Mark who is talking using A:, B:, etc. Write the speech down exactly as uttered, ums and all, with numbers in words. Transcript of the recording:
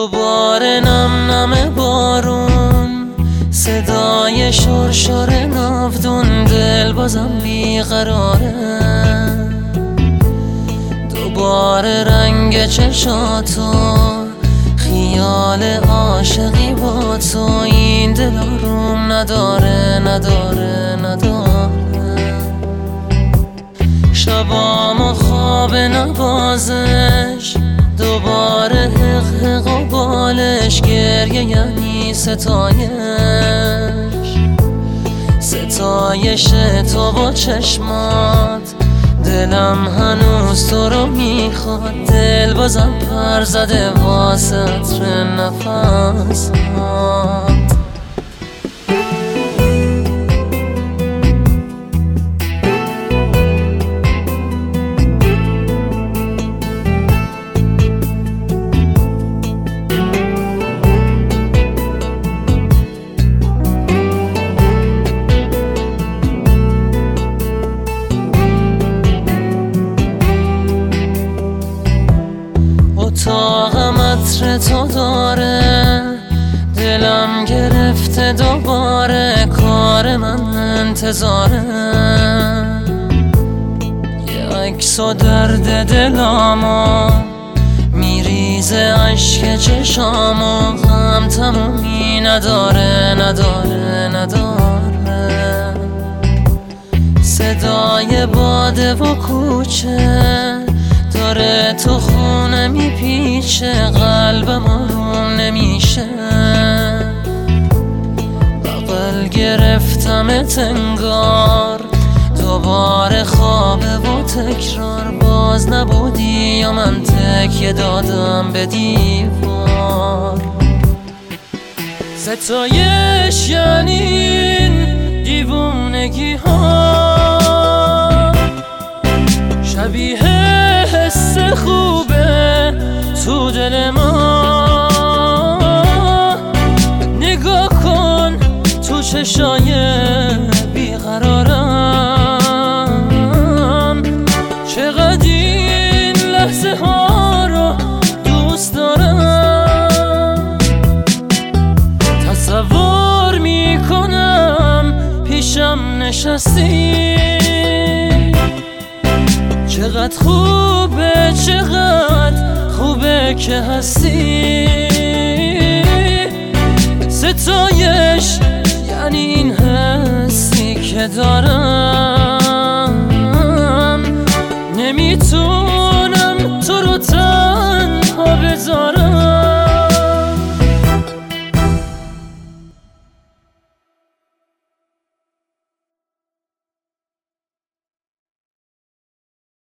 A: دوباره نم نم بارون، صدای شرشر ناودون، دل بازم بیقراره. دوباره رنگ چشاتو، خیال عاشقی با تو، این دل آروم نداره نداره نداره. شبام و خواب نوازش، دوباره حق حق و بالش، گریه یعنی ستایش، ستایش تو با چشمات. دلم هنوز تو رو میخواد، دل بازم پر زده واسه عطر نفسات. اتاقم عطر تو داره، دلم گرفته دوباره، کار من انتظاره. یه عکس و درد دلامو میریزه عشق چشامو، هم تمومی نداره نداره نداره. صدای باده و کوچه داره تو خونه میپیچه، قلبم آروم نمیشه. بغل گرفتمت انگار، دوباره خوابه و تکرار. باز نبودی یا من تکیه دادم به دیوار. ستایش یعنی این دیوونگی ها، شبیه حس خوبه تو دل ما. نگاه کن تو چشای بیقرارم، چقدر این لحظه ها رو دوست دارم. تصور میکنم پیشم نشستی، چقدر خوبه چقدر خوبه که هستی. ستایش یعنی این حسی که دارم.